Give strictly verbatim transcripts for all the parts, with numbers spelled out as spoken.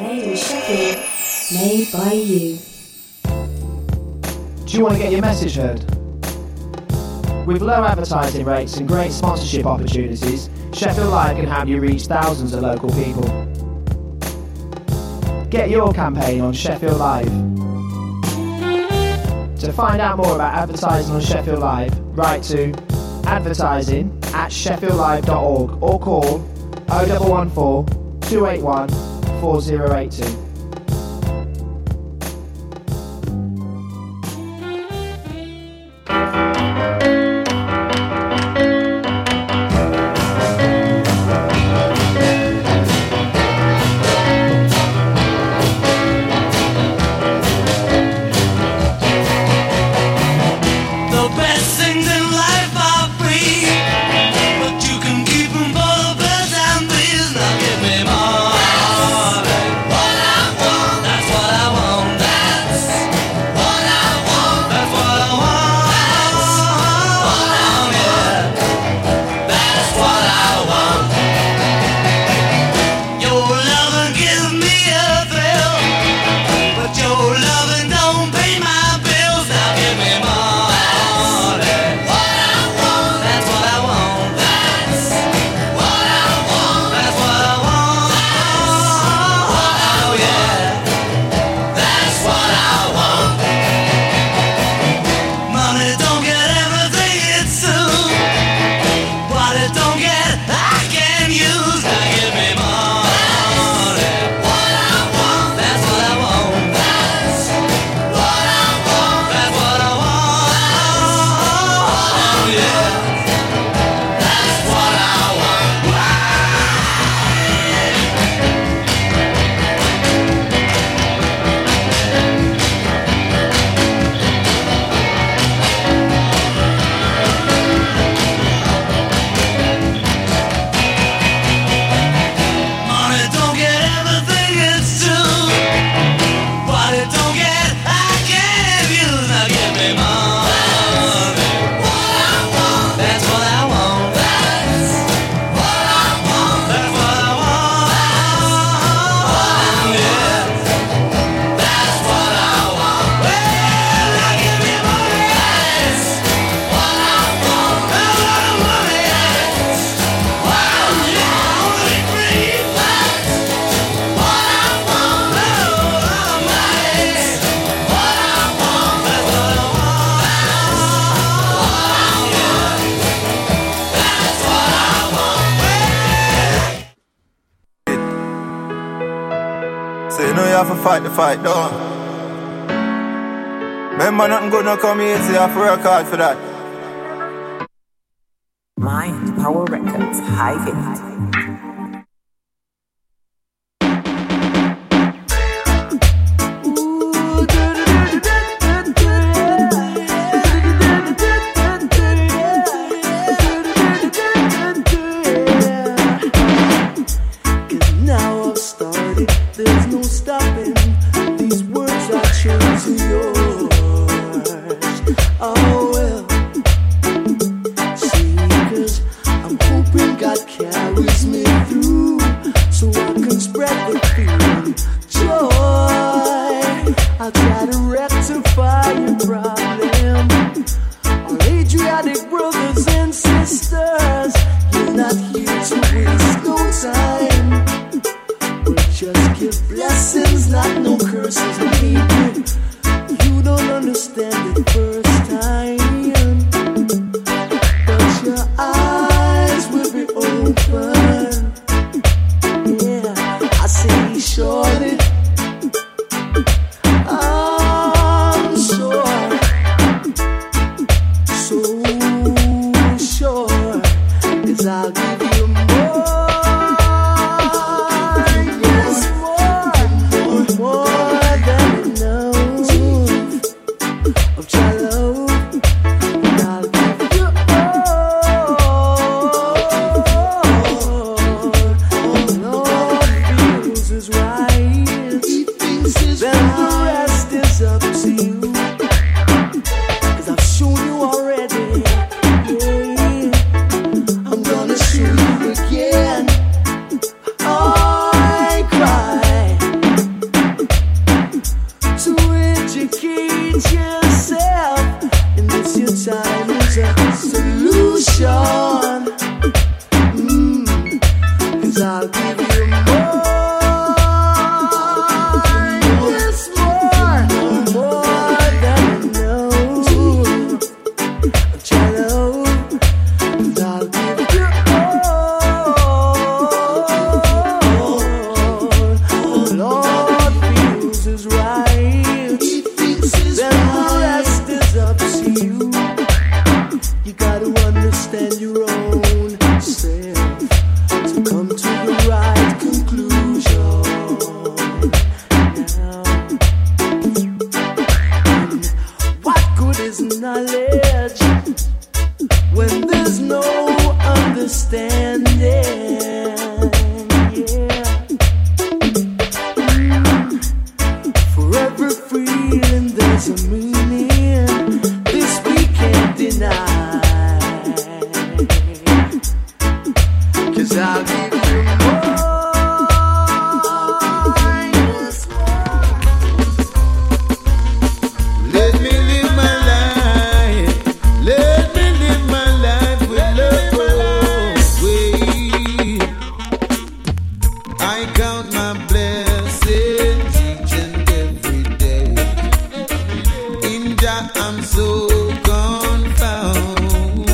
Made with Sheffield. Made by you. Do you want to get your message heard? With low advertising rates and great sponsorship opportunities, Sheffield Live can help you reach thousands of local people. Get your campaign on Sheffield Live. To find out more about advertising on Sheffield Live, write to advertising at sheffield live dot org or call oh one one four, two eight one, four oh eight two. Fight the fight, though. Remember, nothing gonna come easy. I have to work hard for that. Mind Power Records, Hive It. Surely I count my blessings each and every day. In Jah I'm so confound.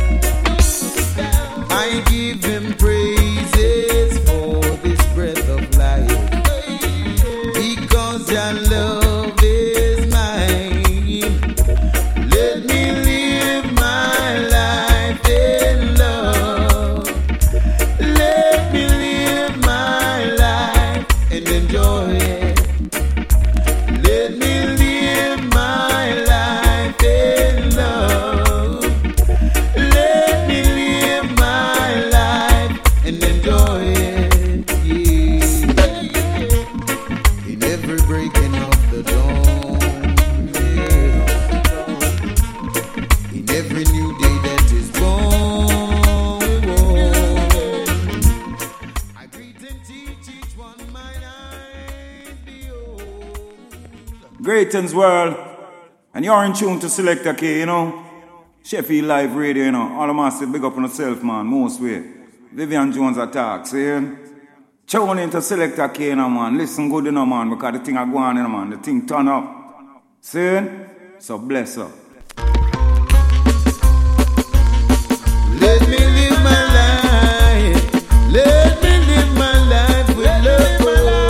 I give him praises for this breath of life, because Jah love is mine. Let me live my life in love. Let me live my life and enjoy it. Let me live my life in love. Let me live my life and enjoy it. Yeah. In every breaking of the dawn, yeah. In every new day that is born, I greet and teach each one mine eyes behold. Greetings, world. And you're in tune to Selector K, you know. Sheffield Live Radio, you know. All the massive big up on yourself, man. Most way. Vivian Jones attack, see? Tune into Selector K, you know, man. Listen good, you know, man. Because the thing are going, you know, man. The thing turn up. See? So bless up. Let me live my life. Let me live my life with love.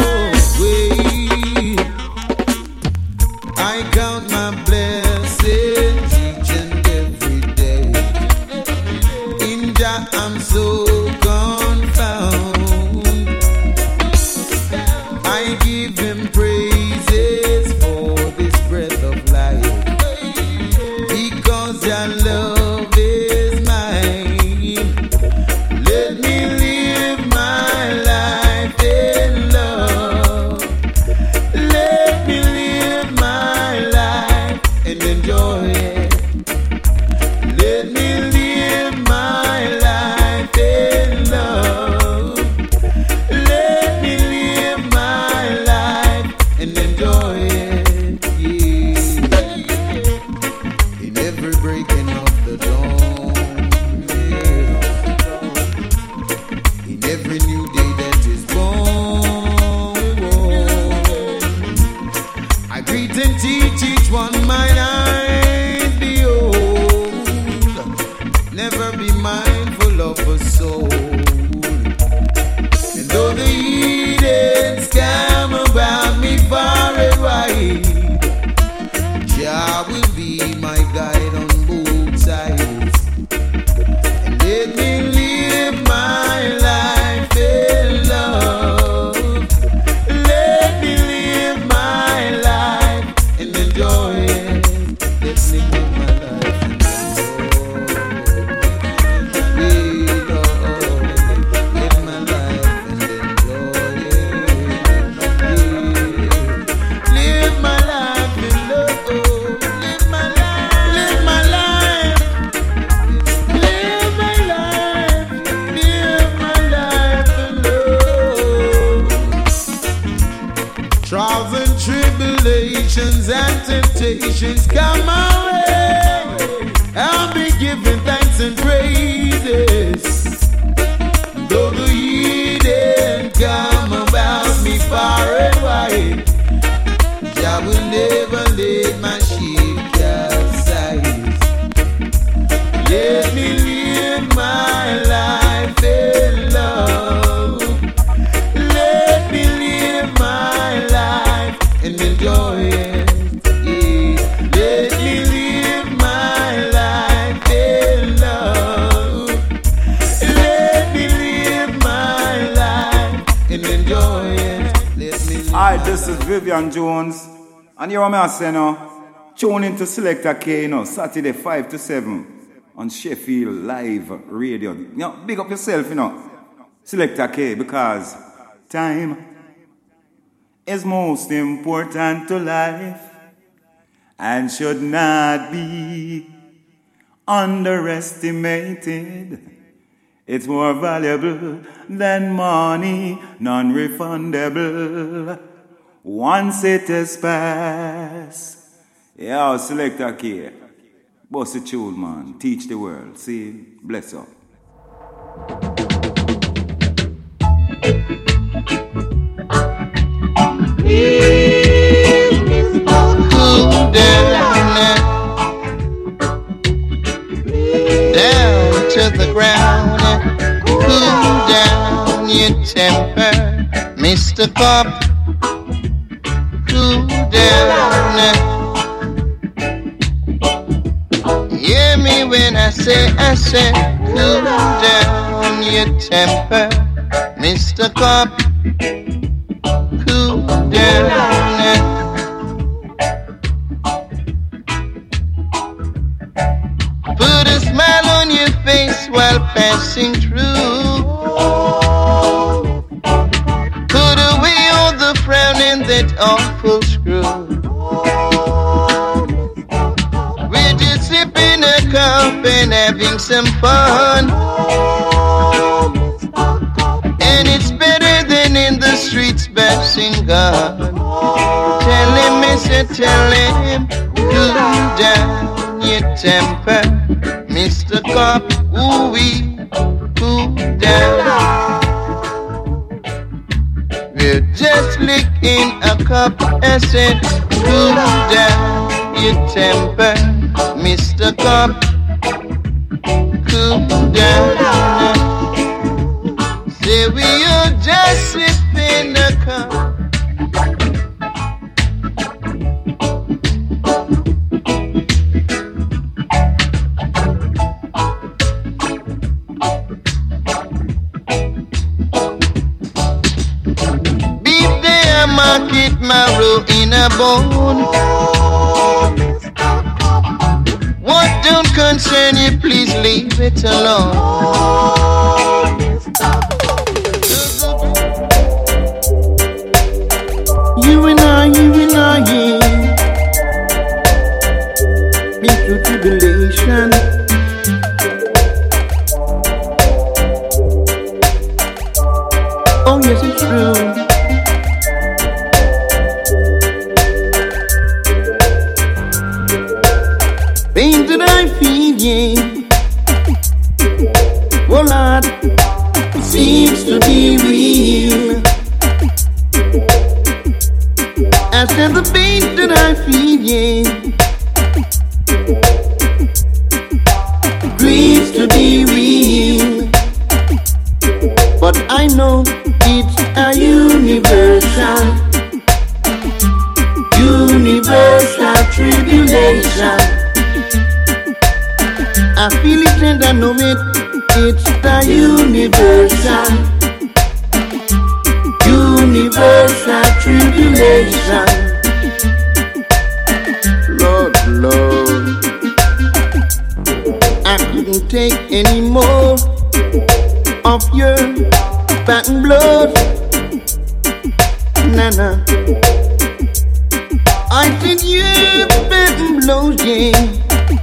Way. I count my blessings each and every day. In Jah I'm so confound. I give him praises for this breath of life, because Jah love is mine. Let me live my life in love. Let me live my life and enjoy it. Let me live my life in love. Let me live my life and enjoy it. Yeah. In every breaking of the dawn, yeah. In every new day that is born, I greet and teach each one mine eyes behold. Never be mindful of a soul. And though the heathens scam about me far and wide, Jah will be my guide on both sides. And let me live my life in love. Let me live my life and enjoy it. Let me live my life and enjoy it. Live my life and enjoy it. Live my life in love. Live my life. Live my life. Live my life. Live my life in love. Trials and tribulations and temptations come my way. I'll be giving thanks and praises. Though the heathen come about me far and wide, Jah will never let my ship capsize. Let me live my life in love. Let me live my life and enjoy it. Yeah. Let me live my life in love. Let me live my life and enjoy it. Let me live Hi, my this is life. Vivian Jones. And you're my saying, you know, tune into Selector K, you know, Saturday five to seven on Sheffield Live Radio. You know, big up yourself, you know, Selector K, because time is most important to life and should not be underestimated. It's more valuable than money, non-refundable. Once it is passed. Yo, Selector K. Boss the tune, man. Teach the world. See? Bless up. temper, Mister Cop. Cool down. Hear me when I say, I say, cool down your temper, Mister Cop. Cool down. Put a smile on your face while passing through. Put away all the frown and that awful screw. We're just sipping a cup and having some fun. And it's better than in the streets bashing God. Tell him, mister, tell him, cool down your temper, Mister Cop, ooh-wee, cool down. We're just licking a cup, I said, cool down your temper, Mister Cop, cool down. Say we are just sipping a cup. Marrow in a bone. What don't concern you, please leave it alone. You and I, you and I, yeah, been through tribulation. Oh yes, it's true. Pain that I feel, yeah, oh Lord, it seems to be real. I said the pain that I feel, yeah, seems to be real. But I know it's a universal, universal tribulation. I feel it and I know it, it's the universal, universal tribulation. Lord, Lord, I couldn't take any more of your fat and blood, Nana. I said your fat and blood, yeah.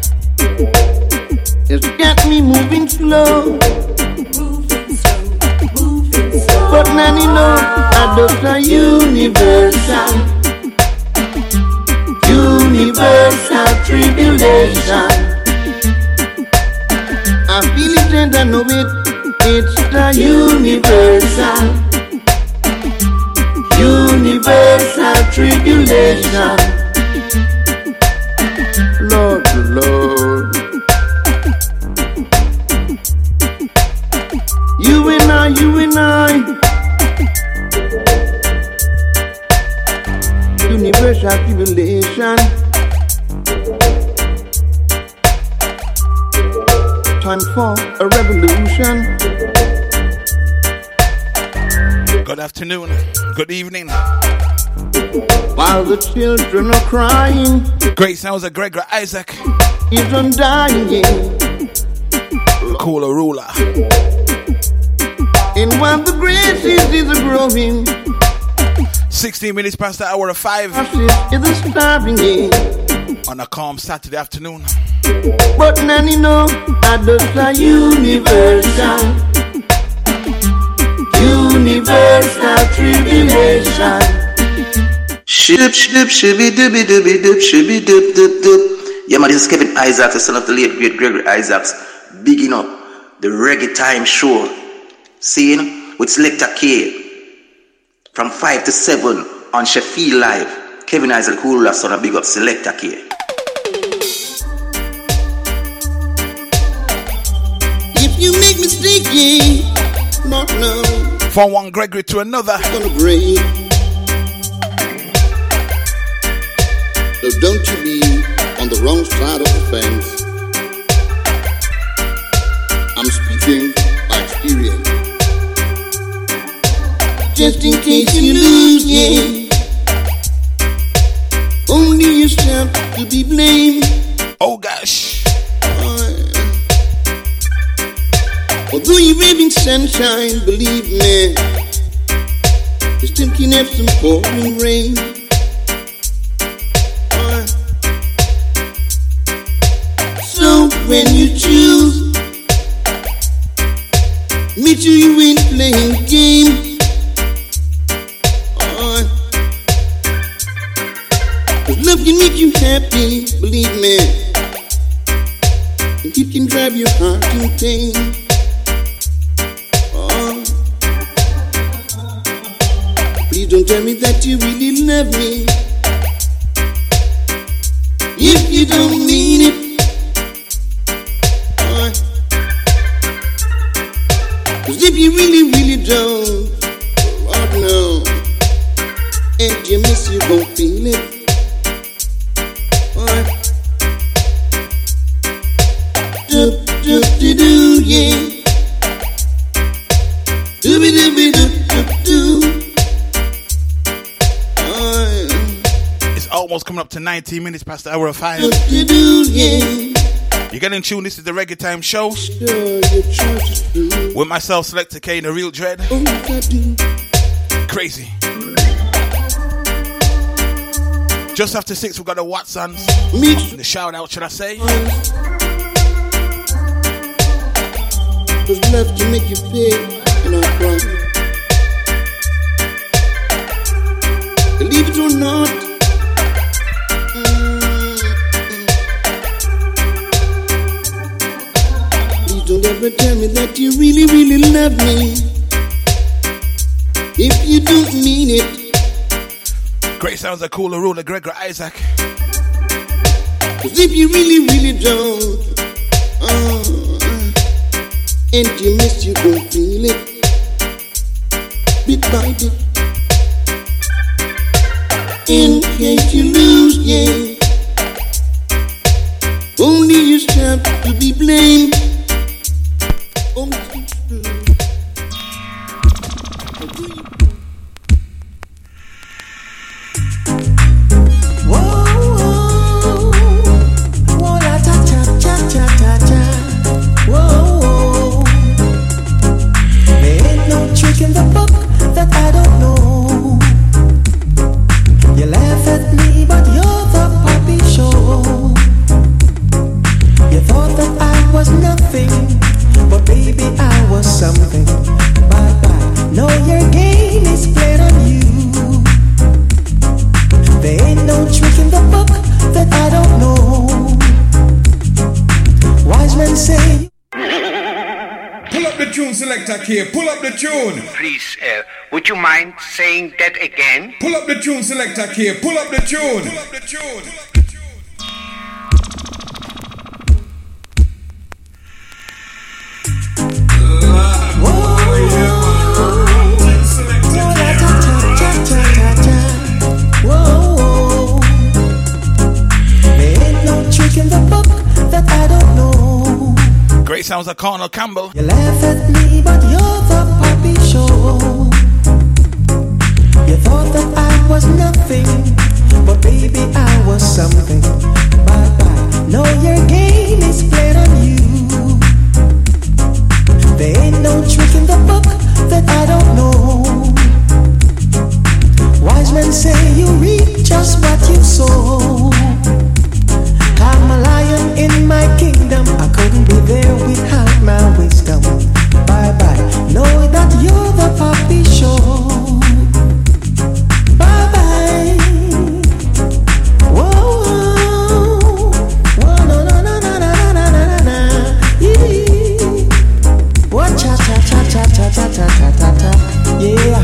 It's got me moving slow, moving slow, moving slow. But now you know I just a universal, universal tribulation. I feel it and I know it, it's the universal, universal tribulation. Lord, Lord. You and I, you and I, universal tribulation. Time for a revolution. Good afternoon, good evening. While the children are crying, great sounds of Gregory Isaac is undying. Cooler ruler. And while the grasses is growing, sixteen minutes past the hour of five is starving on a calm Saturday afternoon. But now you know I just a universal, universal tribulation. Shib shib shibby dibby dibby dip shibby dip dip dip. Yeah man, this is Kevin Isaacs, the son of the late great Gregory Isaacs, bigging up the Reggae Time Show. Seeing with Selector K from five to seven on Sheffield Live. Kevin Isaac, who will son of big up Selector K. If you make mistake, yeah, not no. From one Gregory to another. Gonna break. So don't you be on the wrong side of the fence. I'm speaking by experience. Just in case you lose, yeah. Only yourself to be blamed. Oh gosh. Although you're raving sunshine, believe me, you still can have some pouring rain. Uh, so when you choose, make sure you ain't playing game. Uh, Cause love can make you happy, believe me, and it can drive your heart in pain. Please don't tell me that you really love me if you don't mean it. Uh, Cause if you really, really don't, Lord no, and you miss, you gon' feel it. Uh, do, do, do, do, yeah. Do, do, do, do, do, do. Almost coming up to nineteen minutes past the hour of five. You do, yeah. You're getting tuned. This is the Reggae Time Show. Sure, with myself, Selector K, and the Real Dread. Oh, crazy. Just after six, we got the Watsons. The shout out, should I say? Was left to make you pay, and I promise. Believe it or not. Don't ever tell me that you really, really love me if you don't mean it. Great sounds of Cooler Ruler, Gregory Isaac. Cause if you really, really don't, uh, and you miss, you don't feel it. Bit by bit. In case you lose, yeah. Only yourself to be blamed. Here, pull up the tune. Please, uh, would you mind saying that again? Pull up the tune, Selector here. Pull up the tune. Pull up the tune. Great sounds of Colonel Campbell. You laugh at me, but you're the puppy show. You thought that I was nothing, but baby I was something. Bye bye. No, your game is played on you. There ain't no trick in the book that I don't know. Wise men say you reap just what you sow. I'm a lion in my kingdom. I couldn't be there without my wisdom. Bye bye. Know that you're the puppy show. Bye bye. Whoa, whoa, no, no, no, no, no, no, no, no, no. Yeah. What cha cha cha cha cha cha cha cha cha. Yeah.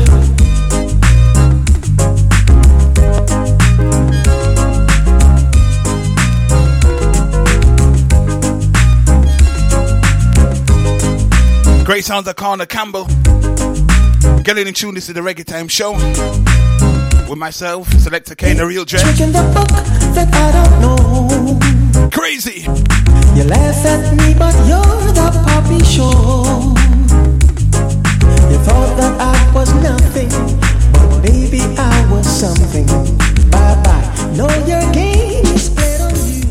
Great sounds of Connor Campbell. Getting in tune, this is the Reggae Time Show. With myself, Selector K, the real Jet. Tricking the book that I don't know. Crazy. You laugh at me, but you're the puppy show. You thought that I was nothing, but baby, I was something. Bye bye. No, your game is played on you.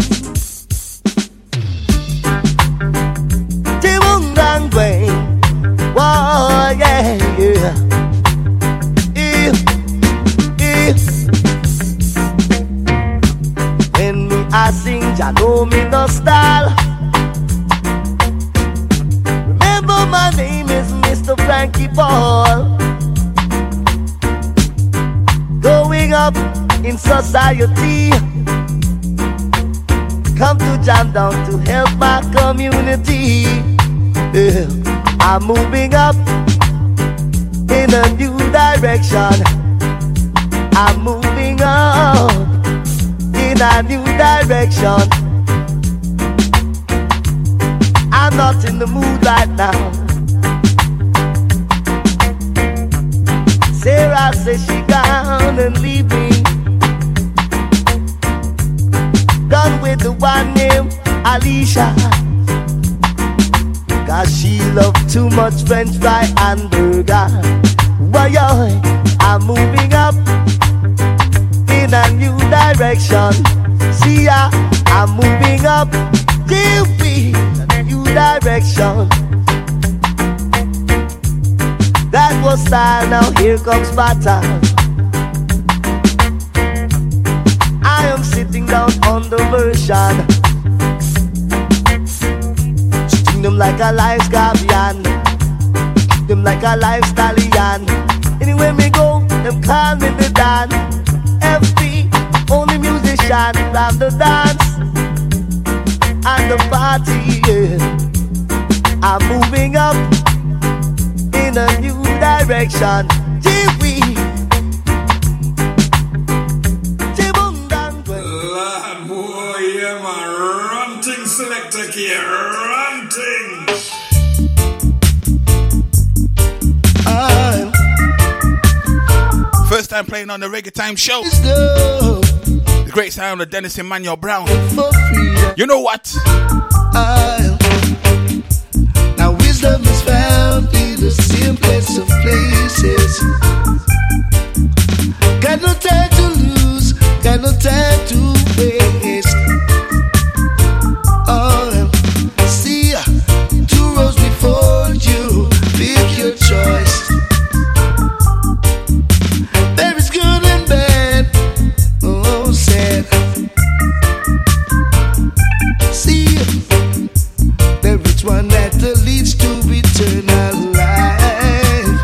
Tiwungangwe, whoa, yeah, yeah. If, if, when me I sing, ya know me no style. Remember my name is Mister Frankie Paul. Going up in society, come to jam down to help my community. Yeah. I'm moving up in a new direction. I'm moving up in a new direction. I'm not in the mood right now. Sarah says she gone and leave me. Done with the one named Alicia, cause she loved too much French fry and burger. Why, I'm moving up in a new direction. See ya, I'm moving up till we in a new direction. That was style, now here comes pattern. I am sitting down on the version, sting them like a live scorpion, kick them like a live stallion. Anywhere me go, them call me the Dan. F B, only musician, from the dance and the party, yeah. I'm moving up in a new direction. G-Wee. Lord boy, yeah man, ranting selector here, ranting. First time playing on the Reggae Time Show. The great sound of Dennis Emmanuel Brown. You know what? I'll, now wisdom is found in the simplest of places. Got no time to lose, got no time to waste. Oh, see, two roads before you, pick your choice. There is good and bad, oh sad. See, there is one that leads to eternal life,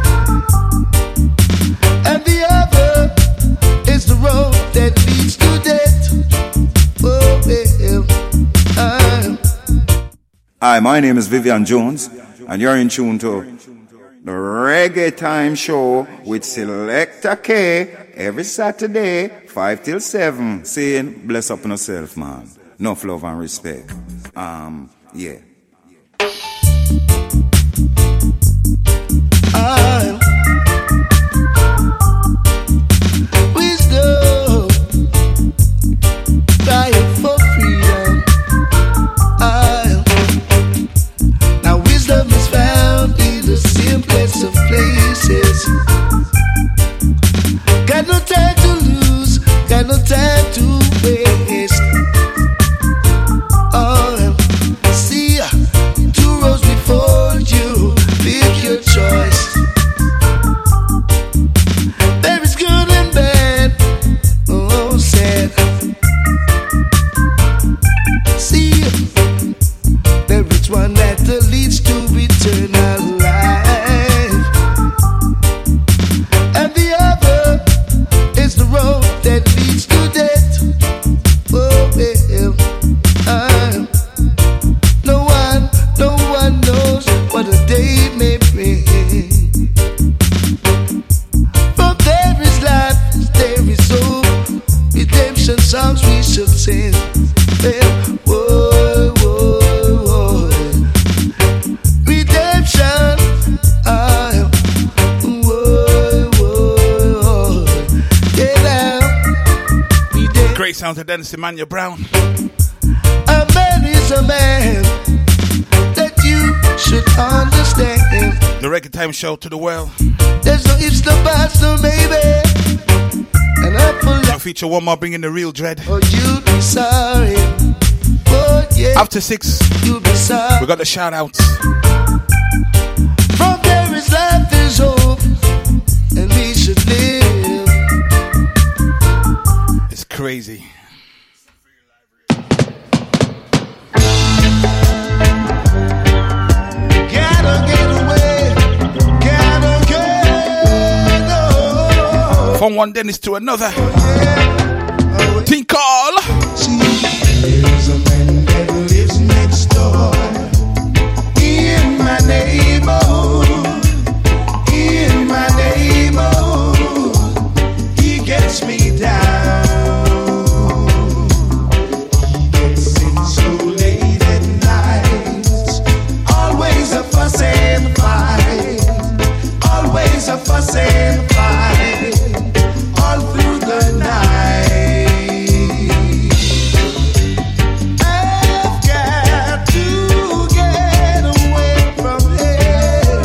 and the other is the road that leads to death. Oh, well, uh. Hi, my name is Vivian Jones, and you're in tune to the Reggae Time Show with Selector K every Saturday, five till seven, saying, bless up on yourself, man. Enough love and respect. Um, yeah. I'll, wisdom, crying for freedom. I'll, now wisdom is found in the simplest of places. Got no time to lose, got no time to waste. Oh, see, two roads before you, pick your choice. sounds of Dennis Emmanuel Brown. A man is a man that you should understand. The Reggae Time Show to the world. There's no ifs, no buts, no maybe. And I pull I'll feature one more, bringing the real dread. Oh, you'll be sorry. Oh, yeah. After six, you'll be sorry. We got the shout outs. From there is life, there's hope, and we should live. It's crazy. From one Dennis to another. Think all. There's a man that lives next door in my neighborhood. In my neighborhood, he gets me down. He gets in so late at night. Always a fuss and fight. Always a fuss and fight. All through the night. I've got to get away from here.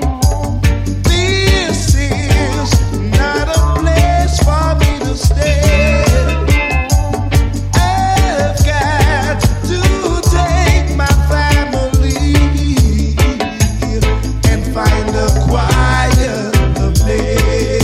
This is not a place for me to stay. I've got to take my family and find a quiet place.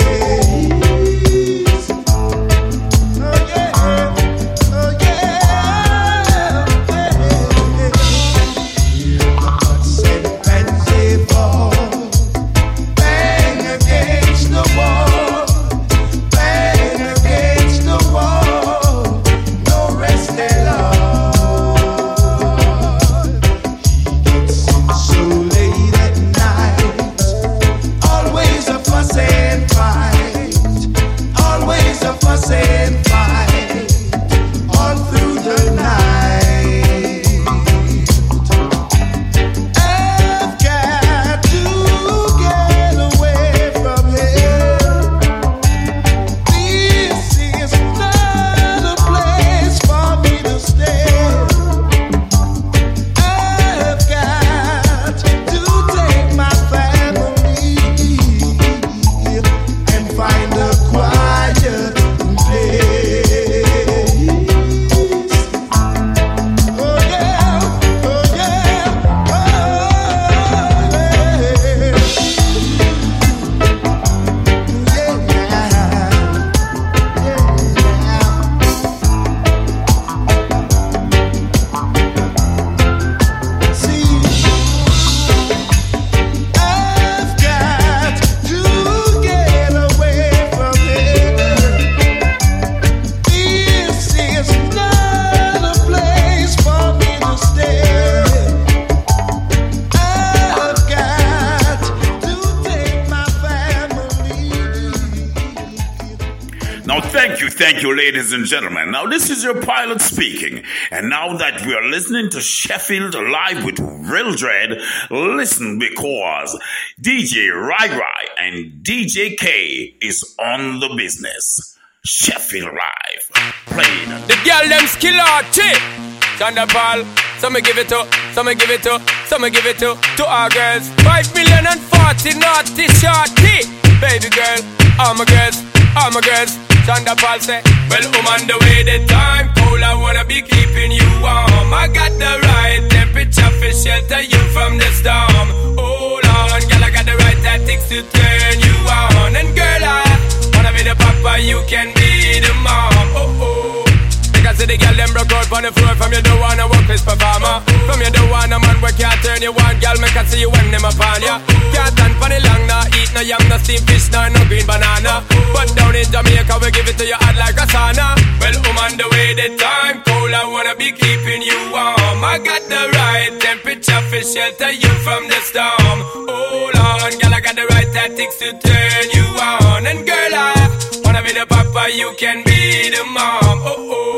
Thank you, ladies and gentlemen. Now, this is your pilot speaking. And now that we are listening to Sheffield Live with Real Dread, listen, because D J Rai Rai and D J K is on the business. Sheffield Live. Played. The girl them skill out, chick. Thunderball. Some give it to, some give it to, some give it to, to our girls. Five million and forty naughty shorty. Baby girl, all my girls, all my girls. Thunderball say, well, I'm on the way, the time cold, I wanna be keeping you warm. I got the right temperature for shelter you from the storm. Hold on, girl, I got the right tactics to turn you on. And girl, I wanna be the papa, you can be the mom. Oh, oh. Because the girl, them broke out on the floor. From you don't wanna work with performer. From you don't wanna man where can't turn you on. Girl, make I see you when them upon ya. Can't stand for the long, nah eat no yam, no steamed fish, nah no green banana. But down in Jamaica, we give it to you hot like a sauna. Well, I'm on the way, the time cold, I wanna be keeping you warm. I got the right temperature for shelter you from the storm. Hold on, girl, I got the right tactics to turn you on. And girl, I wanna be the papa, you can be the mom. Oh, oh. Pump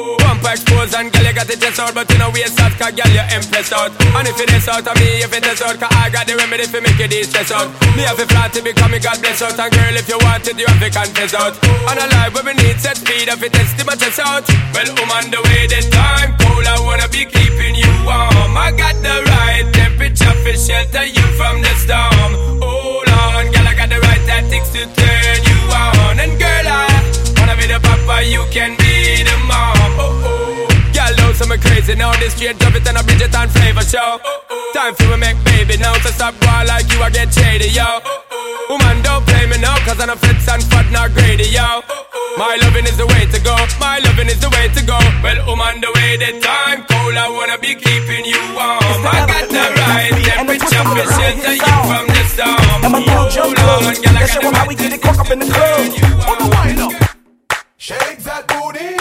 overexposed and girl you got the chest out, but you know waste out, cause girl you empress out. And if it is out of me, if it is out, cause I got the remedy for make you de-stress out. Me have a flat to become me God bless out, and girl if you want it, you have to confess out. And a life where we need set speed, if it test my chest out. Well, I'm on the way, the time cold, I wanna be keeping you warm. I got the right temperature for shelter you from the storm. Hold on, girl, I got the right tactics to turn you on. And girl, I wanna be the papa, you can be the mom. Oh oh, girl, know some crazy now. This straight drop it and a Bridget and flavor show. Time for me make baby now, so stop boy like you, I get shady, yo. Woman, don't play me now, cause I'm a fits and fat, not greedy, yo. My loving is the way to go, my loving is the way to go. Well, woman, the way the time cold, I wanna be keeping you warm. I got the right temperature for shelter you from the storm. I'm a new jump club, let's show them how we get it cook up in the club. On the wind up. Shake that booty,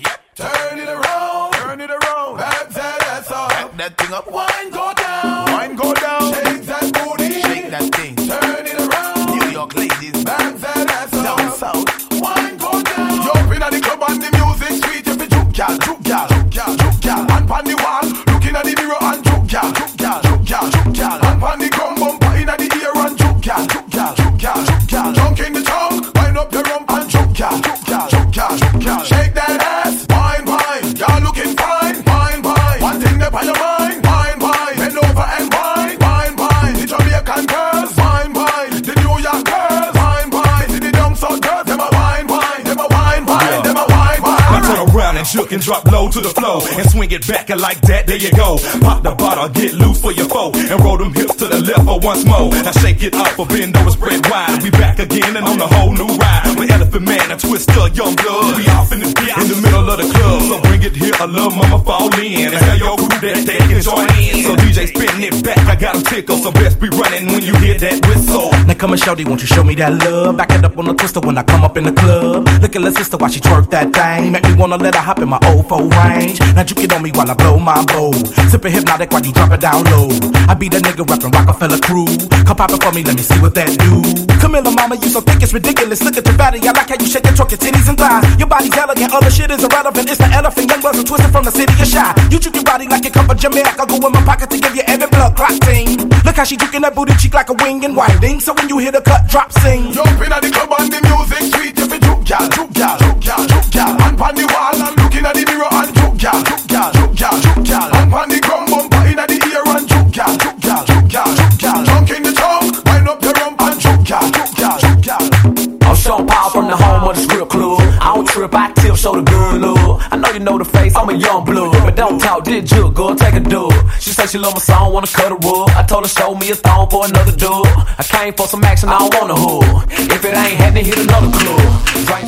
turn it around, turn it around. Back that ass up, back that thing up. Wine go down, wine go down. Shake that booty, shake that thing, turn it around. New York ladies, back that ass up. Down south, wine go down. You up inna the club and the music sweet. If you juke gal, juke gal, juke gal, juke gal. And pon the wall, looking at the mirror and juke gal, juke gal, juke gal, juke gal. And pon the gum bumper inna the ear and juke gal, juke gal, juke gal, juke gal. Junk in the tongue, wind up your rump and juke gal, juke gal, juke gal, juke gal. Shake that ass, wine, wine. Y'all looking fine, wine, wine. One thing up on your mind, wine, wine. Bend over and wine, wine, wine. The Jamaican girls, wine, wine. The New York girls, wine, wine. The down south girls, them a wine, wine. Them a wine, wine. Them a wine, wine. I turn around and shook and drop low to the floor and swing it back and like that, there you go. Pop the bottle, get loose for your foe and roll them hips to the left for once more. Now shake it up, a bend over, spread wide. We back again and on a whole new ride. With Elephant Man and Twister, young blood. We off in the in the middle of the club, so bring it here. A little mama fall in and tell your crew that they can join in. So D J spin it back, I got them tickled, so best be running when you hear that whistle. Now come and shawty, won't you show me that love? Back it up on the twister when I come up in the club. Look at little sister while she twerk that thing. Make me wanna let her hop in my old four range. Now you get on me while I blow my bowl. Sippin' hypnotic while you drop it down low. I be that nigga rapping Rockefeller crew. Come pop it for me, let me see what that do. Come here, mama, you so thick it's ridiculous. Look at your body, I like how you shake and twerk your titties and thighs. Your body's elegant, other shit is irrelevant. It's the elephant, young buzzing twisted from the city of Shy. You juke your body like you come from Jamaica. Go in my pocket to give you every blood clot thing. Look how she juking that booty cheek like a wing and winding. So when you hear the cut drop, sing. Jump in at the club and the music sweet. If you juke gal, juke gal, juke gal, juke gal. And pon the wall, looking at the mirror and juke gal, juke gal, juke gal, juke gal. And pon the drum bumper in at the ear and juke gal, juke gal, juke gal, juke gal. Junk in the tongue, wind up your rump and juke gal, juke gal, juke gal. I'm Sean Paul from the home of the strip club. I don't trip, I tip, show the good love. I know you know the face, I'm a young blood. But don't talk, did you, girl, take a dub. She said she love my song, wanna cut a rug. I told her show me a thong for another dub. I came for some action, I don't want a hood. If it ain't happening, hit another club. Right.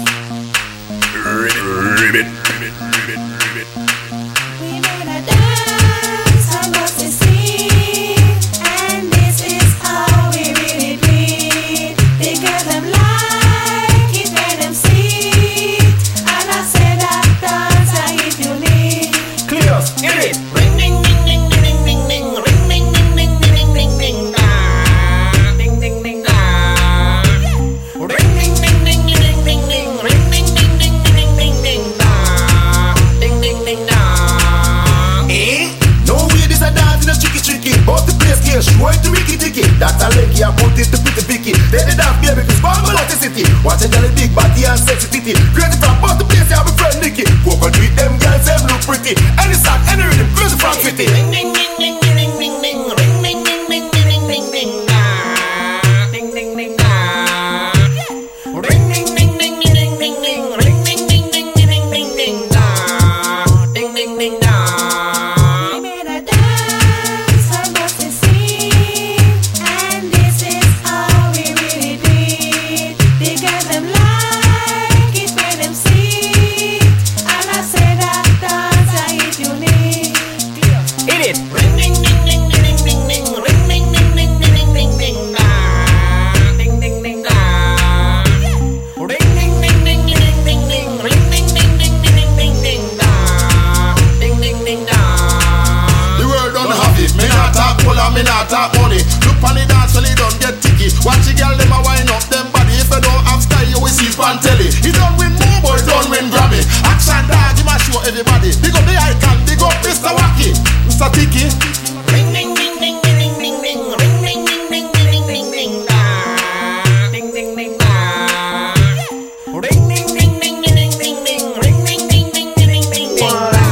Ribbit, ribbit, ribbit, ribbit, ribbit. We made a dance, I must be seen. And this is how we really did. They get them like it, made them see. And I said that dance, I hit you need. Clear, hit it. Ring, ding, ding, ding, ding, ding, ding. Ring, ding, ding, ding, ding, ding, ding. Ah, ding, ding, ding, ah. Ring, ding, ding, ding, ding, ding, ding. Ring, ding, ding, ding, ding, ding, ding, ah. Ding, ding, ding, ah. Eh? No way this a dance in a tricky tricky. But the place here, show it to Ricky Ticky. That's a leggy, I put it to Pretty Vicky. Let it down, baby, cause bomb out the city. Watch a jelly big body and sexy titty. Crazy from both the place, I have a friend Nicky. Go and treat them girls, them look pretty. Any song, any rhythm, crazy from city. Ring, ding, ding, ding, ding, ding, ding. Ring, ding, ding, ding, ding, ding, ding, ah. Ding, ding, ding, ah. Ring, ding, ding, ding, ding, ding, ding. Ring, ding, ding, ding, ding, ding, ding, ah. Ding, ding, ding, ah. We made a dance, I must be seen. And this is how we really did. They get them like it, made them see. And I said that dance, I hit you need. Hit it. Ring, ding, ding, ding, ding, ding, ding. Ring, ding, ding, ding, ding, ding, ding, ah. Ding, ding, ding, ah. Ring, ding, ding, ding, ding, ding, ding. Ring, ding, ding, ding, ding, ding, ding, ah. Ding, ding, ding, ah. The world don't have it. Me not talk cola, me not talk money. Look on the dance till it don't get ticky. Watch the girl them a wind up them body. If you don't have style, you will see on telly. He don't win more, boy, don't win Grammy. Action dog, he must show everybody. Big up the icon, big up Mister Wacky, Mister Tiki. Ring, ring, ring, ring, ring, ring, ring, ring, ring, ring, ring, ring, ring, ring, ah, ding, ding, ding, ah, ring, ring, ring, ring, ring, ring, ring, ring, ring, ring, ring, ring, ring, ring,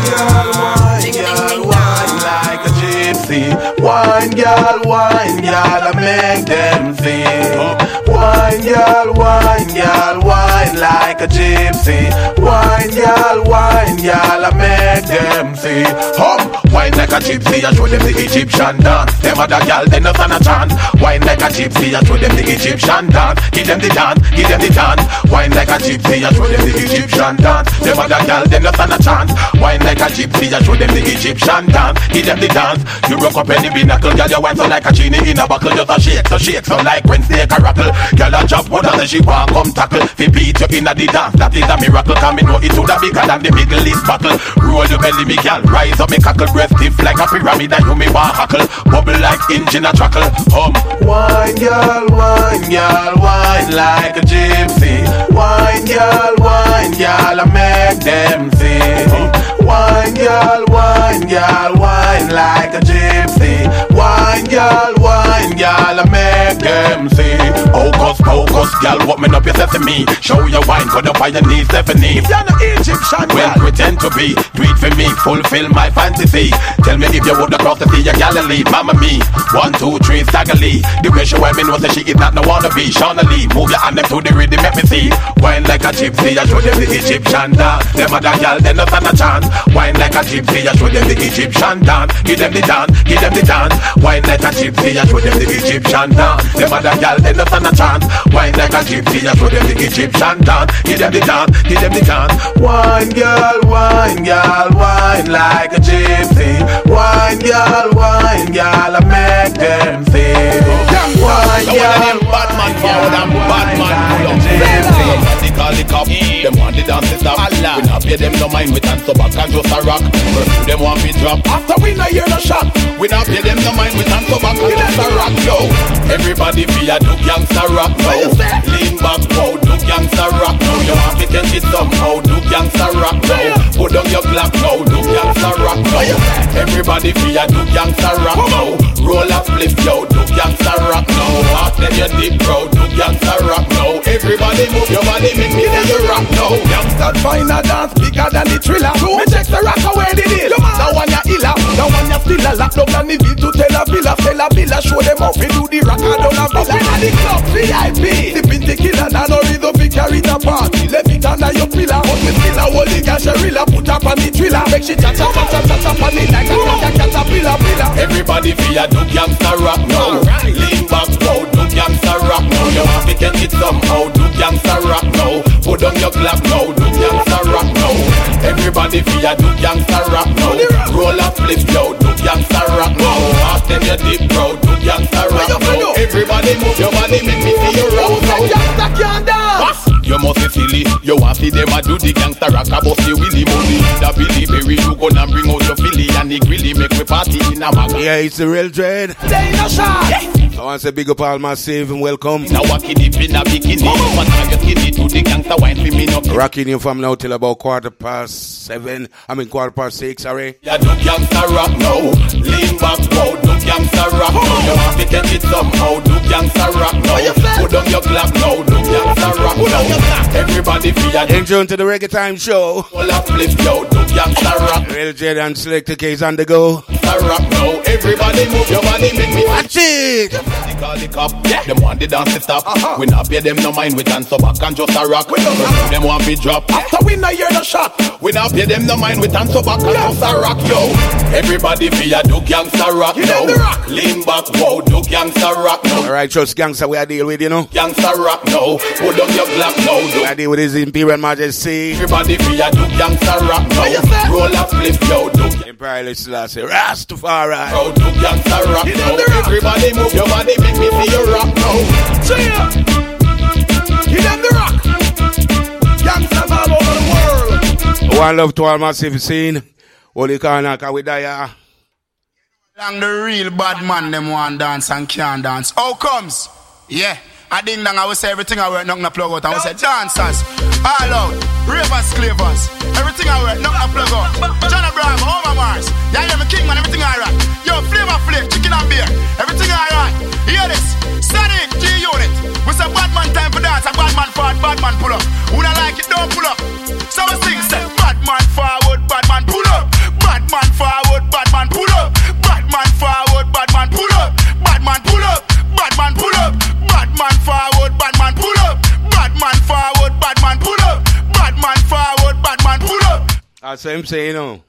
wine, girl, wine like a gypsy. Wine, girl, wine, girl, I make them sing. Wine, girl, wine, girl, wine like a gypsy. Wine, girl, wine, girl, I make them sing. Hum, wine like a gypsy, I show them the Egyptian dance. Them other girl, they not stand a chance. Wine like a gypsy, I show them the Egyptian dance. Give them the dance, give them the dance. Wine like a gypsy, I show them the Egyptian dance. Them other girl, they not stand a chance. Wine like a gypsy, I show them the Egyptian dance. Give them the dance. You rock up any binnacle, girl, you wine so like a genie in a buckle. Just a shake, so shake, so like when snake a rattle. Girl, a drop more than she want come tackle. Fi beat you in a the dance, that is a miracle. Come me know it woulda bigger than the Middle East battle. Roll your belly, me girl, rise up me cockle. Breast stiff like a pyramid, and you me want hackle. Bubble like engine a trackle. Um, wine girl, wine girl, wine like a gypsy. Wine girl, wine girl, I make them sing. Wine girl, wine girl, wine like a gypsy. Wine girl, wine girl, I make them sing. Focus, focus, girl, what me up your sesame. Show your wine, put up on your knees, Stephanie. If you're no Egyptian, well, pretend to be. Do it for me, fulfill my fantasy. Tell me if you would cross the sea of Galilee. Mama me, one, two, three, staggerly. The way she wear me know that she is not no wannabe. Shauna Lee, move your hand them to the rhythm, make me see. Wine like a gypsy, I show them the Egyptian dance. Them other girl, they not stand a chance. Wine like a gypsy, I show them the Egyptian dance. Give them the dance, give them the dance. Wine like a gypsy, I show them the Egyptian dance. Them other girl, they not stand a chance. Wine like a gypsy, I show them the Egyptian dance. Give them the dance, give them the dance. Wine girl, wine girl, wine like a gypsy. Wine girl, wine girl, I make them sing. Wine girl, bad man forward and bad man pull up. They call the cop, them want the dance to stop. We not pay them no mind, we dance so back and just a rock. First them want me drop, after we not hear no shot. We not pay them no mind, we dance so back and just a rock. Yo, everybody be a do gangsta rock now. Lean back, wow, do gangsta rock now. You want to catch it somehow, do gangsta rock now. Put on your black now, do gangsta rock now. Everybody be a do gangsta rock now. Roll a flip, yo, do gangsta rock now. After you deep, bro, do gangsta rock now. Everybody move your body, make me see you rock now. Gangsters find a dance bigger than the thriller. Me check the rock away the deal. Now one ya illa, now one ya still a lock down on the beat to tell a villa, tell a villa, show them how we do the rock and down a villa. Inna the club, V I P, sipping tequila, now no rhythm we carry the party. Left it under your pillar, but we still a holy gasherilla. Put up on the thriller, make she cha cha cha cha cha cha on it like a caterpillar pillar. Everybody feel a do gangsta rock now. Lean back, wow, do gangsta rock now. You want to catch it somehow, do gangsta rock now. Put on your clap now, do gangsta rock now. Everybody feel a do gangsta rock now. Roll a flip, yo, do gangsta rock now. After you deep, bro, do gangsta rock now. Everybody move your body, make me see you rock now. Gangsta can't dance. You must be silly. You want to see them a do the gangsta rock about the Willy Molly. The Billy Berry, you gonna bring out your Philly and the grilly make me party in a maga. Yeah, it's the real dread. Stay in a shot. I want to say big up all massive and welcome. Now walking deep in a bikini. But I get skinny to the gangsta wine for me no. Rocking you from now till about quarter past seven. I mean quarter past six, sorry. Yeah, do gangsta rock now. Lean back, wow, do gangsta rock now. You want to catch it somehow, do gangsta rock now. Put on your clap now, do gangsta rock now. Everybody feel a enjoy to the Reggae Time Show. All a flip, yo, do gangsta rock. Real J and Selector K's on the go. Rock now. Everybody move your body, make me watch it. They call the cop, yeah. Them want the dance to stop. Uh-huh. We not pay them no mind, we dance so back and just a rock. We don't know. Them want to drop. After we not hear no shot. We not pay them no mind, we dance so back and just a rock, yo. Everybody feel a do gangsta rock now. Lean back, wow, do gangsta rock now. Alright, just gangsta we are deal with, you know. Gangsta rock now. Put on your black now. We are deal with his Imperial Majesty. Everybody feel a do gangsta rock now. Roll a flip, yo, do Imperial Selassie, Rastafari. Bro, do gangsta rock now. Everybody move your body, make me see you rock now. See ya. Give them the rock. Gangsters all over the world. One love to all massive scene. Holy Karnaka with Daya. Long the real bad man them want dance and can't dance. How comes? Yeah. I ding dong, I will say everything I work, nothing I plug out. I will say dancers, all out, ravers, clavers, everything I work, nothing I plug out. John Bravo, over Mars, yeah, yeah, me king man, everything alright. Yo, flavor flake, chicken and beer, everything alright. Hear this, Sonic G-Unit. We say bad man time for dance, a bad man forward, bad man pull up. Who don't like it, don't pull up. So we sing, say, bad man forward, bad man pull up. Bad man forward, bad man pull up. Bad man forward, bad man pull up. Bad man pull up, bad man pull up. Bad man forward, bad man pull up. Bad man forward, bad man pull up. Bad man forward, bad man pull up. That's what I'm saying, you know.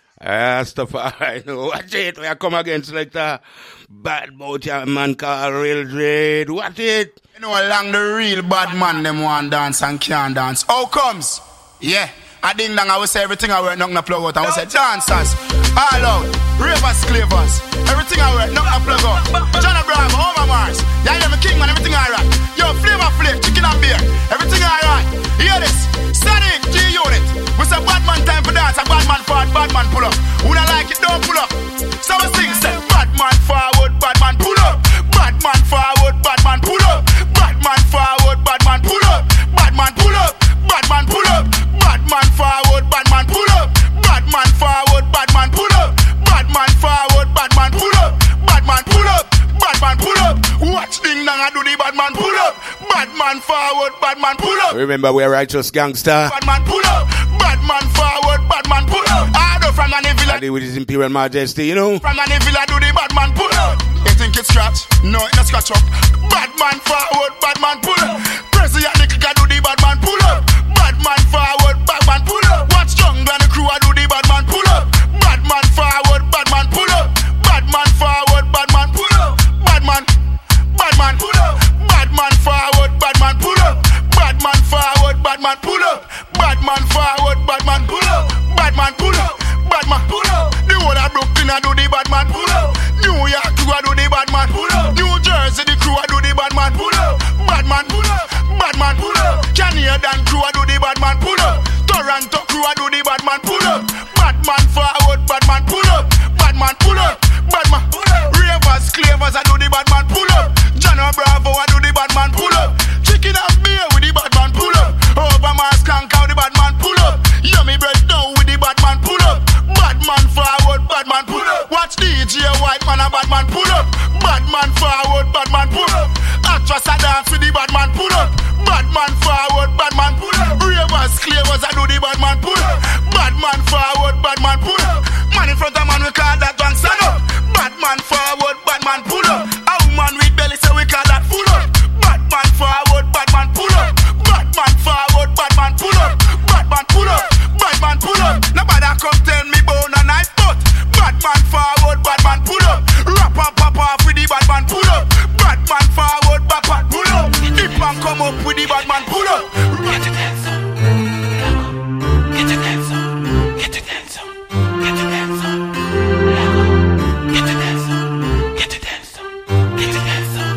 Ah, stuff, I know. Watch it, we are come against like the bad boat, yeah, man called Real Dread. Watch it. You know, along the real bad man, them want dance and can't dance. How comes? Yeah. I ding dong, I will say everything I work, nothing I plug out. I will say dancers, all out, ravers, clavers, everything I work, nothing I plug out. John Bravo, over Mars, yeah, yeah, me king man, everything alright. Yo, flavor flake, chicken and beer, everything alright. Hear this, Sonic G-Unit. We say bad man time for dance, a bad man forward, bad man pull up. Who don't like it, don't pull up. So we sing, say, bad man forward, bad man pull up. Bad man forward, bad man pull up. Bad man forward, bad man pull up. Bad man pull up, bad man pull up. Bad man forward, bad man pull up. Bad man forward, bad man pull up. Bad man forward, bad man pull up. Bad man pull up, bad man pull up. Watch ding dong, I do the bad man pull up. Bad man forward, bad man pull up. Remember we're righteous gangster. Bad man pull up. Bad man forward, bad man pull up. I do from an villa. I deal with his imperial majesty, you know. From an villa do the bad man pull up. You think it's scratch? No, it's not scratch up. Bad man forward, bad man pull up. President Nick do the bad man pull up. Bad man forward, bad man pull up. Watch Jungle and the crew I do the bad man pull up. Bad man forward, bad man pull up. Bad man forward, bad man pull up. Bad man, bad man pull up. Bad man forward, bad man pull up. Bad man forward, bad man pull up. Bad man forward, bad man pull up. Bad man pull up. Bad man pull up. The whole of Brooklyn I do the bad man pull up. New York crew I do the bad man pull up. New Jersey the crew I do the bad man pull up. Bad man pull up. Bad man pull up. Canadian crew I do the bad man pull up. Toronto crew I do the bad man pull up. Bad man forward, bad man pull up. Bad man pull up. Bad man pull up. Ravers, clavers I do the bad man pull up. John Bravo I do the bad man pull up. Chicken and beer with the bad man pull up. Over Mars Kank out the bad man pull up. Yummy bread down with the bad man pull up. Bad man forward, bad man pull up. Watch D J White man a bad man pull up. Bad man forward, bad man pull up. Actress a dance with the bad man pull up. Bad man forward, bad man pull up. Ravers, clavers I do the bad man pull up. Bad man forward, bad man pull up. Man in front of man we call that one stand up. Bad man forward, bad man pull up. A woman with belly so we call that pull up. Bad man forward, bad man pull up. Bad man forward, bad man pull up. Bad man pull up. Bad man pull up. Nobody come tell me bone a knife but bad man forward, bad man pull up. Rap and pop off with the bad man pull up. Bad man forward, bad man pull up. Dip and come up with the bad man pull up. Get it dance on. Get it dance on. Get it dance on. Get it dance on. Get it dance on. Get it dance on. Get it dance on.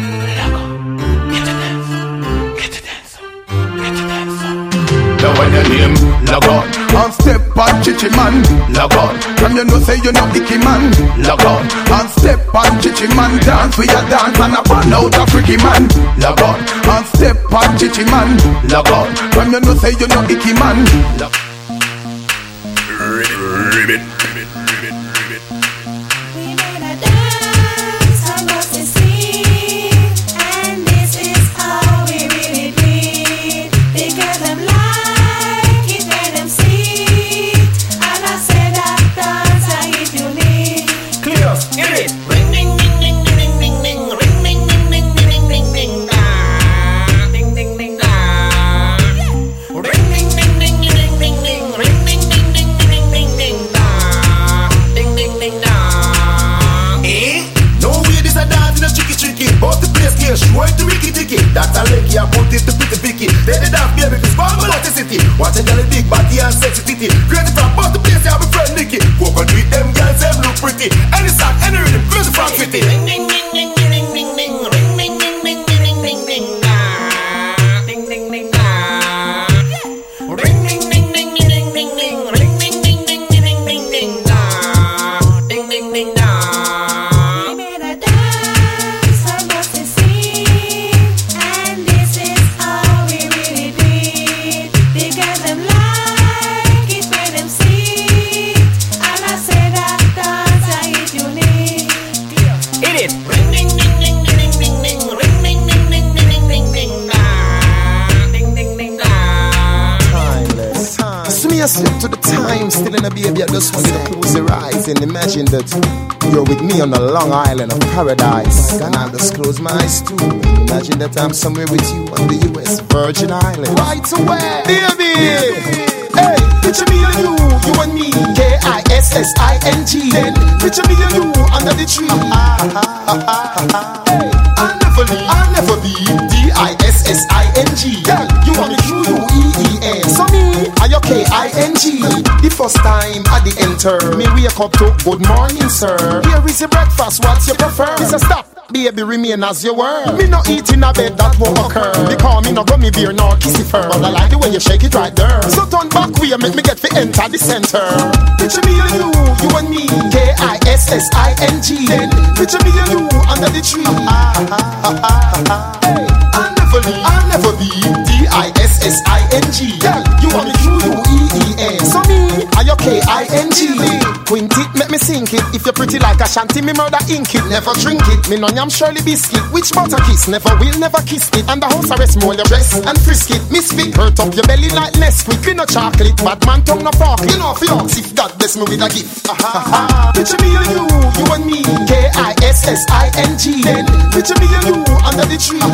Get it dance on. Get it dance on. Get it dance on. Now when your name log on and step on chichi man log on. From you know say you know icky man log on and step on chichi man. Dance with your dance and a burn out a freaky man log on and step on chichi man log on. From you know say you know icky man. Ribbit, ribbit, ribbit, ribbit. We made a dance about to see, and this is how we really did. Because them like it when them see, and I say that dance I hit you need. Clear, hit it. Ring ding ding ding ding ding ding, ring ding ding ding ding ding ding, ah, ding ding ding ah, ring ding ding ding ding ding ding, ring ding ding ding ding ding ding, ah, ding ding ding ah. Eh? No way this a dance in a tricky tricky, but the place here show it to Ricky Dicky. That's a leggy, I put it to pretty picky. Then the dance baby is bomb city. Watch it, a big body and sensitivity. Crazy from but the place I have a friend Nicky. Go and do it, them girls them look pretty. Any song, any rhythm, crazy from city. Ring ding ding ding ding ding ding, ring ding ding ding ding ding ding, ah, ding ding ding ah, ring ding ding ding ding ding ding, ring ding ding ding ding ding ding, ah, ding ding ding ah. We made a dance about to see, you slip to the time, still in a baby, I just want you to close your eyes and imagine that you're with me on the Long Island of paradise. And I'll just close my eyes too. Imagine that I'm somewhere with you on the U S Virgin Islands. Right away, baby. Hey, picture me and you, you and me, K I S S I N G. Then picture me and you under the tree. Hey, I'll never leave, I'll never be D I S S I N G. Girl, you want me Q U E E N. So me, I your K I N G. The first time I the enter, me wake up to good morning, sir. Here is your breakfast, what you prefer? It's a stop. Baby, remain as you were. Me no eat in a bed, that won't occur. Because me no gummy beer nor kissy fur. But I like the way you shake it right there. So turn back way, make me get to enter the center. Picture me and you, you and me, K I S S I N G. Then picture me and you under the tree. Hey, I'll never leave, I'll never be D I S S I N G. Girl, you want me Q U E E N. So me, I your K I N G. Quint it, make me sink it. If you're pretty like a shanty, me murder ink it. Never drink it, me no yam Shirley biscuit. Which butter kiss, never will, never kiss it. And the house arrest more your dress and frisk it. Misfit, hurt up your belly like Nesquik. Me no chocolate, bad man tongue no fork. You know fiox, if God bless me with a gift. Picture me and you, you and me, K I S S I N G. Then picture me and you under the tree.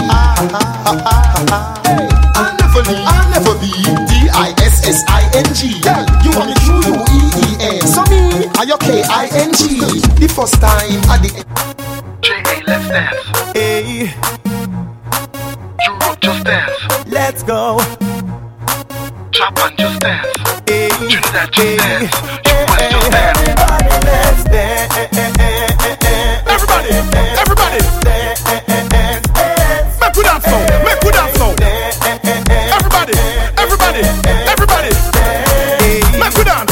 Hey, I'll never leave, I'll never be D I S S I N G. Girl, you want me Q U E E N. So me, I your K I N G. The first time at the J A, let's dance. Hey, Juro, just dance. Let's go. Japan, just dance. Hey, Trinidad, just dance. U S, just dance. Everybody, let's dance. Everybody, everybody. Make we dance now. Make we dance now. Everybody, everybody, everybody. Make we dance.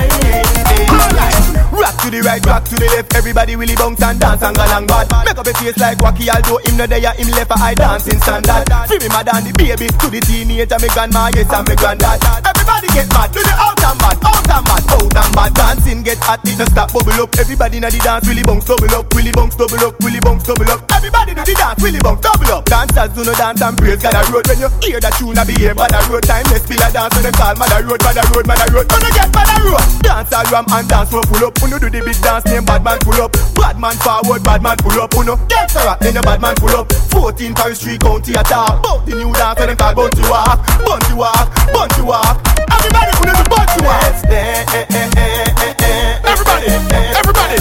Rock to the right, rock to the left. Everybody really bounce and dance and go along bad. Make up a face like Wacky, although him no there, him left a eye dancing standard. Free me mad and the baby to the teenager, me grandma, yes and me granddad. Everybody get mad, do the out and bad, out and bad, out and bad. Dancing get hot, it no stop bubble up. Everybody na the dance, really bounce double up, really bounce double up, really bounce double up. Everybody do the dance, really bounce double up. Dancers do no dance and praise God a road. When you hear that tune, I behave bad a road. Time let's feel a dance when them call mad a road, mad a road, mad a road. When you get mad a road, dance all ram and dance so full up. When you do the big dance, name bad man pull up. Bad man forward, bad man pull up. Uno get rock, then your bad man pull up. fourteen Paris Street County attack. Bout the new dance when them call Bounty Walk, Bounty Walk, Bounty Walk. Everybody put in the Bounty Walk. Everybody, everybody.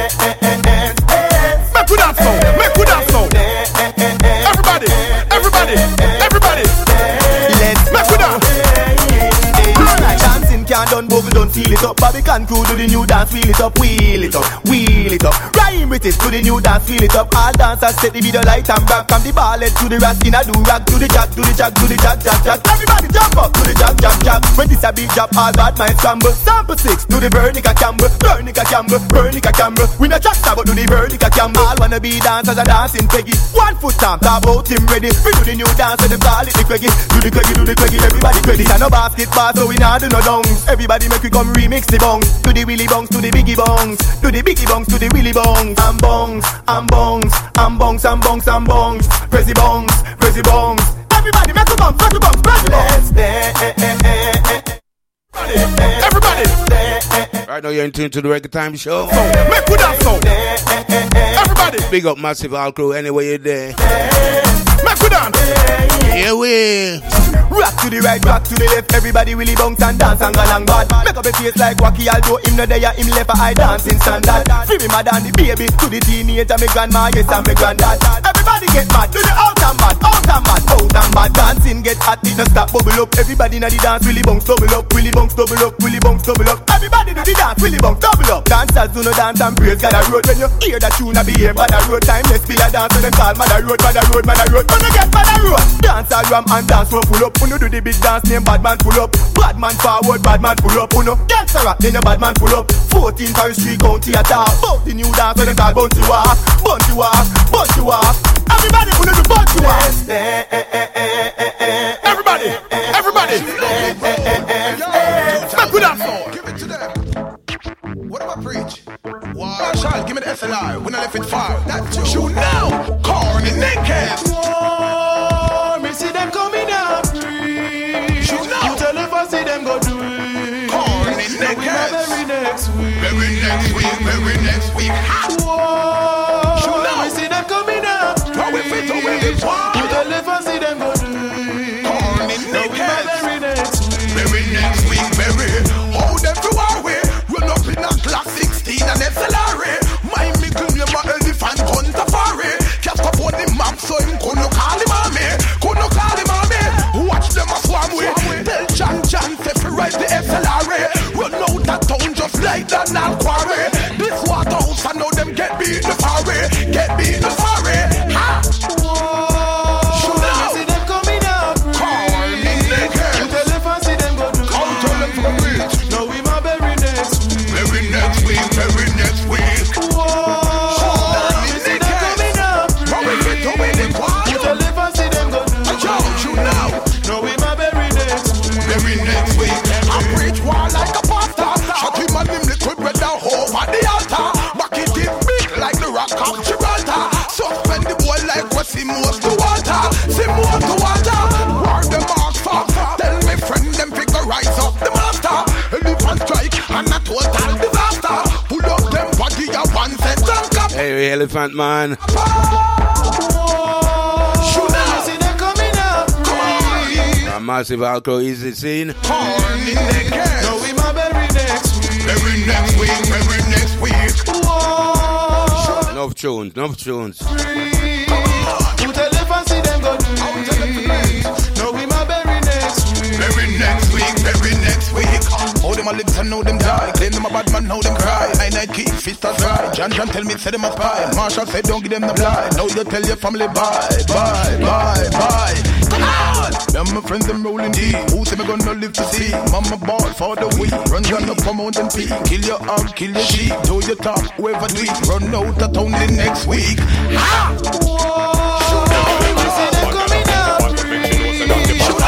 Make we dance now, make we dance now. Everybody, everybody, everybody. Let's make we dance. Dancing can't done, bubble don't seal it up. Barbican crew do the new dance, wheel it up, wheel it up, wheel it up. Rhyme British do the new dance, wheel it up. All dancers set the video light and back. From the ballet to the ras, in a do rag, to the jack, to the jack, to the jack, jack, jack. Everybody jump up to the jack, jack, jack. When this a big job, all bad minds scramble. Sample six, do the Vernica Campbell, Vernica Campbell, Vernica Campbell. We no jack star, but do the Vernica Campbell. All wanna be dancers a dancing Peggy. One foot stamp, talk about him ready. We do the new dance, and them call it the Craigie. Do the Craigie, do the Craigie, everybody credit. And no basketball, so we not do no dunks. Everybody make we come remix the bongs. Do the willy bongs, to the biggie bongs. Do the biggie bongs, to the willy bongs. And bongs, and bongs, and bongs, and bongs, and bongs. Prezi bongs, prezi bongs. Everybody make a bongs, prezi bongs, prezi bongs. Everybody, everybody. Right now you're in tune to the Reggae Time Show. So, make we dance now. Everybody. Big up Massive All Crew anyway you're there. Make we dance. Here we rock to the right, rock to the left. Everybody really bounce and dance and go along bad. Make up a face like Wacky, although him no there, him left a eye dancing standard. Free me mad and the baby to the teenager, me grandma, yes and me granddad. Everybody get mad, do the out and bad, out and bad, out and bad. Dancing get hot, it no stop bubble up. Everybody na the dance, really bounce double up, really bounce double up, really bounce double up. Everybody do the dance, really bounce double up. Dancers do no dance and praise God a road. When you hear that tune, I behave bad a road. Time let's feel a dance when them call mad a road, mad a road, mad a road. When you get mad a road, dance all ram and dance so full up. When you do the big dance, name bad man pull up. Bad man forward, bad man pull up. Uno get rock, then your bad man pull up. fourteen Paris Street County attack. Bout the new dance when them call Bounty Walk, Bounty Walk, Bounty Walk. Everybody put in the Bounty Walk. Everybody, everybody. Make we dance now. Give it to them. What do I preach? Wow, Charles, give me the S L R. When I left it far, that's you. Shoot now, corny naked. War, me see them coming up free. Shoot now. You tell if I see them go do it. next week. Very next week, very next week. Whoa. Should we see them coming up? How we fit away the one? You don't live and see them go do it. Now we might very next week. Very next week, very. How them to our way? Run up in a class sixteen and F L R A. My mickle name a elephant gun safari. Cast up on the map so him couldn't call him on me. Couldn't call him on me. Watch them a swam way. Tell John John say fi rise the F L R A. Run out that town just like that now quarry. This Waterhouse I know them get beat the far way. Get beat the far way. Ha! Should I see them coming up? Call me naked. You tell if I see them go to come tell them from reach. Now we my very next week. Very next week, very next week. Whoa! You see them coming up? Probably get to win the quarter. You tell if I see them go to I told you now. Now we my very next week. Very next week. I preach war like a pastor. Shut him and him little brother over the altar. Back it in big like the rock of Gibraltar. Suspend the boy like what Simos to water. Simos to water. War the master. Tell me friend them figure rise up the master. Elephant strike and a total disaster. Pull up them body a one set and cap. Hey, Elephant Man. Should I see them coming up? A massive alcohol easy scene. Corn in the can. Now we my very next week. Very next week, very next week. Whoa. Enough tunes, enough tunes. You tell if I see them go do it. Now we my very next week. Very next week, very next week. How them a live and know them die. Claim them a bad man, how them cry. I night keep fist as dry. John John tell me say them a spy. Marshall said don't give them the blind. Now you tell your family bye, bye, bye, bye. Come on! Them my friends them rolling deep. Who say me gonna live to see? Mama ball for the week. Run down up a mountain peak. Kill your hog, kill your sheep. Do your top, whoever do it. Run out the town the next week. Ha! Whoa! We see them coming up. Shoot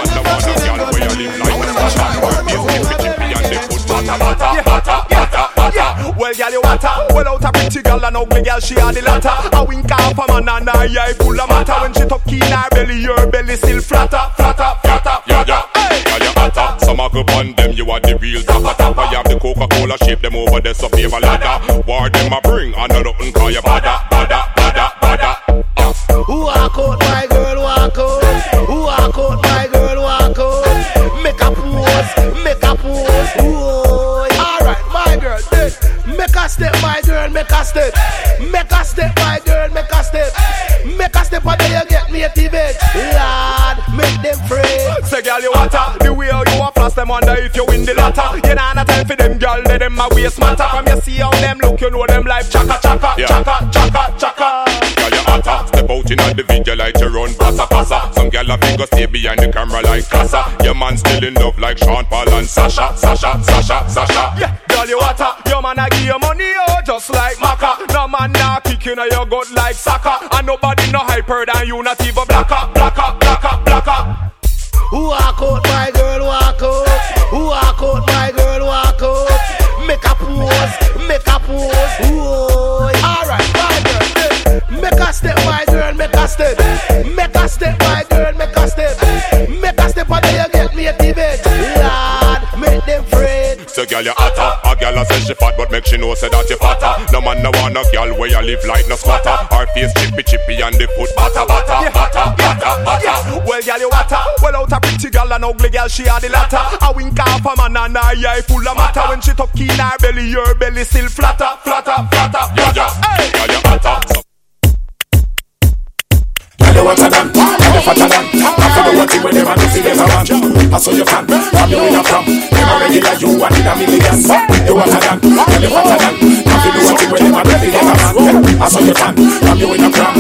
well, girl, you water. Well, out a pretty girl, an ugly girl, she had the latter. A wink off a man and her eye full of matter. When she tuck in her belly, your belly still flatter, flatter, flatter, yeah, yeah. Hey, girl, you hotter. Some a go on them, you are the real tapper tapper. You have the Coca-Cola shape them over there, so favor ladder. War them a bring, and nothing call you bada, bada, bada, bada. Walk out, my girl, walk out. Walk out, my girl, walk out. Make a pose, make a pose. Whoa. Alright, my girl, make a step, my girl, make a step. Make a step, my girl, make a step. Make a step, and then you get me a T-bit. Lord, make them free. Say, girl, you water. The way how you a floss them wonder if you win the latter. You know not time for them, girl, let them a waste matter. From you see how them look, you know them life chaka chaka, yeah. chaka chaka chaka. Girl, you hotter. Step out in the video like you run passa passa. Some girl a figure stay behind the camera like Casa. Your man still in love like Sean Paul and Sasha, Sasha, Sasha, Sasha. Yeah, girl, you water. Your man a give you money, oh, just like Maka. No man nah kick you know your gut like soccer. And nobody no hyper than you, not even blacker, blacker, blacker, blacker. Walk out, my girl, walk out. Walk out, my girl, walk out. Make a pose, make a pose. Whoa. Alright, my girl, make a step, my girl, make a step. Make a step, my girl, make a step. Make a step, and then you get me a T-bit. Lord, make them afraid. So girl, you hotter. A girl a say she fat, but make she know say that you fatter. No man no want a girl where you live like no squatter. Her face chippy chippy and the foot batter batter yeah. batter yeah. batter batter. Yeah. Well, girl, you water. Well, out a pretty girl, an ugly girl, she had the latter. A wink off a man and her eye full of matter. When she tuck in her belly, your belly still flatter, flatter, flatter, yeah, yeah. Hey. Girl, you hotter. Girl, you hotter than, girl, you fatter than. After the one thing when them a do see them a man. I saw your fan, from you in a from. Them a regular, you one in a million. You hotter than, girl, you fatter than. After the one thing when them a do see them a man. I saw your fan, from you in a from.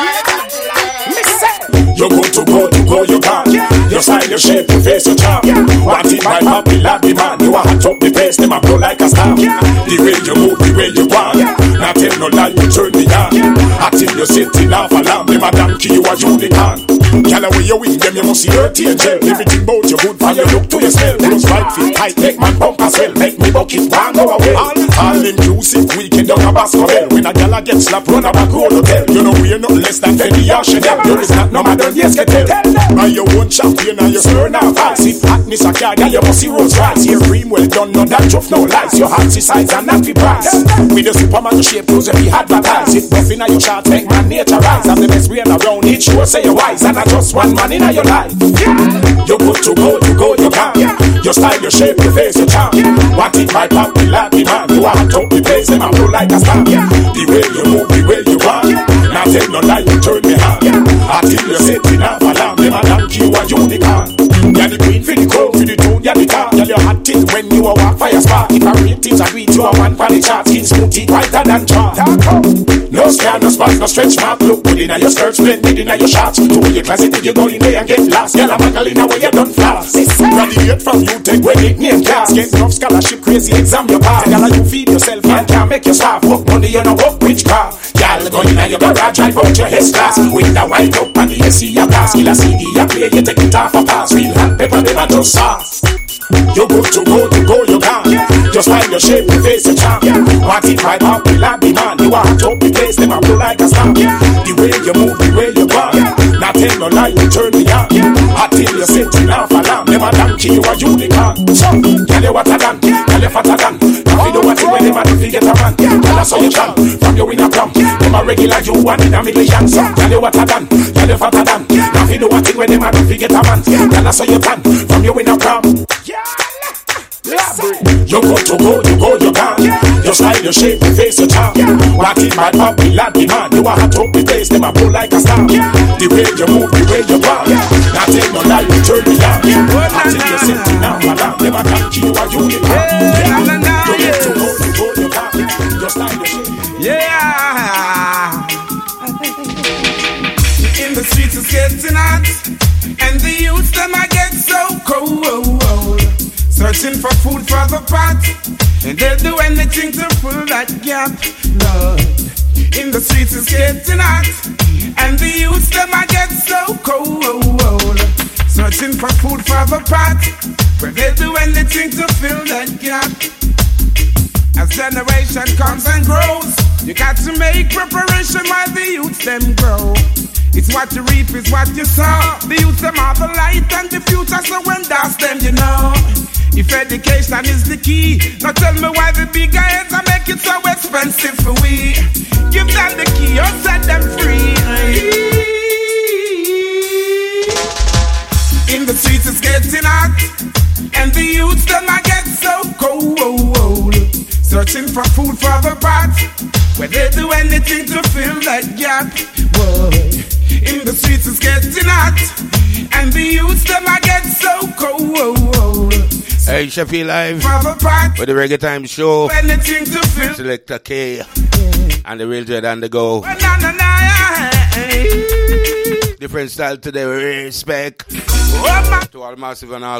You're good to go, to go, you can. Your style, your shape, your face, your charm. One thing my papi like the man. You a hot up the pace, them a blow like a star. The way you move, the way you want. Not tell no lie, you turn me on. Until you sitting off alarm, them a donkey, you a unicorn. Girl, away you win them, you must see dirty and gel. Everything about you good, for you look to your smell. clothes right, fit tight, make man bumper swell, make me bucket one go away. All, all inclusive, weekend down a Baskerville. When a gala get slapped, run a back road hotel. You know we're not less than Fendi or Chanel. You is not no matter, yes, get tell. Buy your own champagne and your slur now fast. If hotness a car, girl, you must see Rolls Royce. Here cream well done, no that chuff, no lies. Your heart is size and not the price. With the Superman shape, clothes if you advertise. It rough in your shorts, make man nature rise. I'm the best brain around it, sure say you're wise. And I just one man in your life. You good to go, you go, you can. Your style, your shape, your face, your charm. What it might pop, the like the man. You want to be place, them and blow like a star. The way you move, the way you want. Now tell no lie, you turn me on. Until you sit in a alarm, them a donkey, you a unicorn. You're the queen for the crown, for the tune, you're the car. You're your hot till when you a walk fire spark. If I rate things, I read you a one for the chart. Skin smooth, teeth whiter than chalk. No scar, no spot, no stretch mark. Look good inna your skirt, splendid inna your shorts. To your closet, if you go in there and get lost. Girl, I'm a girl inna where you done floss. Graduate from you, take when it name class. Get enough scholarship, crazy exam your pass. Girl, you feed yourself and can't make your staff. Work money, you know work which car. Girl, go inna your garage, drive out your S class. Window wide up and the A C a blast. Kill a C D a play, you take it off a pass. Real hot pepper, never just sauce. You good to go, to go, you can. Just find your shape, your face, your charm. Want it right up, you like the man. You want to be place, them a blow like a star. The way you move, the way you go. Not tell no lie, you turn me on. Until you sit in off alarm. Them a donkey, you a unicorn. So, tell you what I done, tell you what I done. Now you do what you when them a do, get a man. Tell us how you can, from you in a prom. Them a regular, you one in a million. So, tell you what I done, tell you what I done. Now you do what you when them a do, get a man. Tell us how you can, from you in a prom. You go to go, you go, you can. Your style, your shape, your face, your charm. What it might pop, the lad, the man. You want to be place, them a blow like a star. The way you move, the way you walk. Now take no lie, you turn me down. Until you sit down, madam. Never can keep you a unicorn. You get to go, you go, you can. Your style, your shape. Yeah. In the streets it's getting hot, and the youth them I get so cold. Searching for food for the pot, and they'll do anything to fill that gap. Lord, in the streets it's getting hot, and the youth them I get so cold. Searching for food for the pot, where they'll do anything to fill that gap. As generation comes and grows, you got to make preparation while the youth them grow. It's what you reap is what you sow. The youth them are the light and the future, so when that's them you know. If education is the key, now tell me why the big heads are make it so expensive for we. Give them the key or set them free. In the streets it's getting hot, and the youths them I get so cold. Searching for food for the pot, where they do anything to fill that gap. Boy, in the streets it's getting hot, and the youths them I get so cold. Hey, Sheffield Live with the Reggae Time Show. Selector K and the Real Dread on the go. Different style today, respect to all massive and all